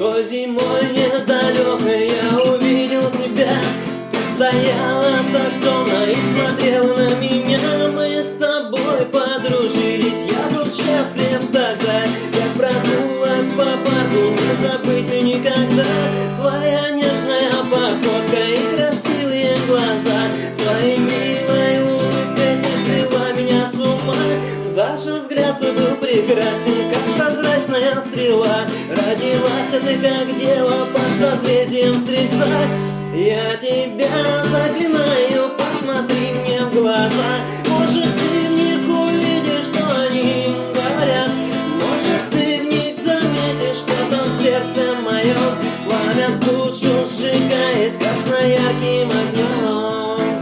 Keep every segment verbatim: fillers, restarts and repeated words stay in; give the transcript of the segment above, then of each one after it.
Той зимой недалекой я увидел тебя. Ты стояла так сонно и смотрела на меня. Мы с тобой подружились, я был счастлив тогда. Как прогулок по парку не забыть мне никогда. Твоя нежная походка и красивые глаза. Своей милой улыбкой ты свела меня с ума. Даже взгляд твой был прекрасен, как прозрачная стрела. Родилась ты как дева под созвездием Стрельца. Я тебя заклинаю, посмотри мне в глаза. Может, ты в них увидишь, что они говорят. Может, ты в них заметишь, что там в сердце моем. Пламя душу сжигает красно-ярким огнем.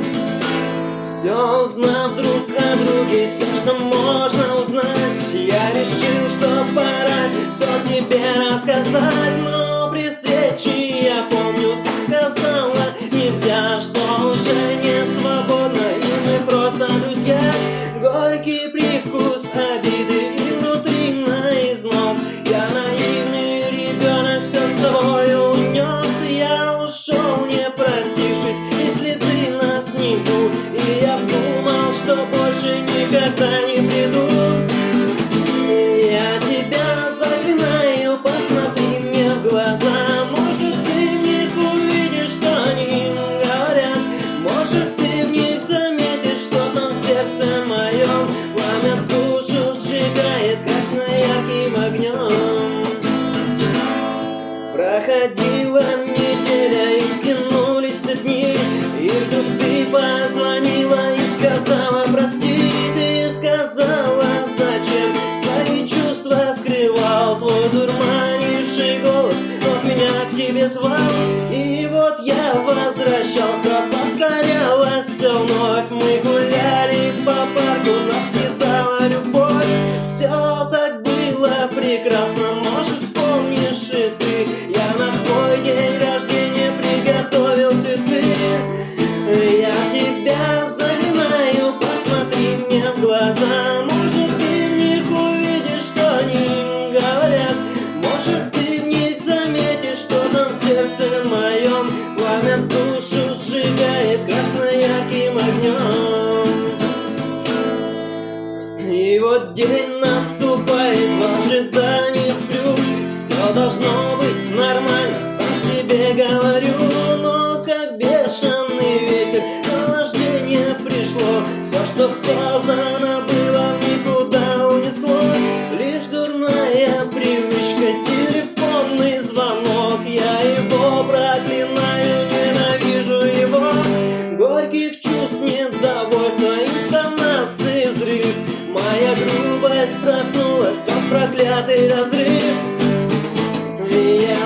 Все узнав друг о друге, все, что можно узнать, я решил, что пора все тебе рассказать. Но при встрече, я помню, ты сказала, нельзя, что уже не свободно, и мы просто друзья. Горький привкус обиды и внутри на износ. Я наивный ребенок, все с собой унес. Я ушел, не простившись, если ты на снегу. И я думал, что больше никогда не приду. Я тебя заклинаю, посмотри мне в глаза. Может, ты в них увидишь, что они говорят. Может, ты в них заметишь, что там в сердце моем. Пламя душу сжигает красно-ярким огнем. Проходила неделя и тянулись дни, и вдруг ты позвонила и сказала прости. Ты сказала, зачем свои чувства скрывал. Твой дурманивший голос вновь меня к тебе звал. И вот я возвращался, повторялось все вновь. Мы гуляли по парку, нас съедала любовь. Все так было прекрасно, может, вспомнишь и ты. Я на твой день рождения приготовил цветы. Я тебя заклинаю, посмотри мне в глаза. Может, ты в них увидишь, что они говорят. Может, ты в них заметишь, что там в сердце моем. Пламя душу сжигает красно-ярким огнем. И вот день наступает, в ожидании сплю. Все должно быть нормально, сам себе говорю. Но как бешеный ветер наваждение пришло. Все, что создано было, никуда унесло. Лишь дурная привычка, телефонный звонок. Я его проклинаю, ненавижу его. Горьких чувств, недовольства, интонации взрыв. Моя грубость проснулась, как проклятый разрыв. Я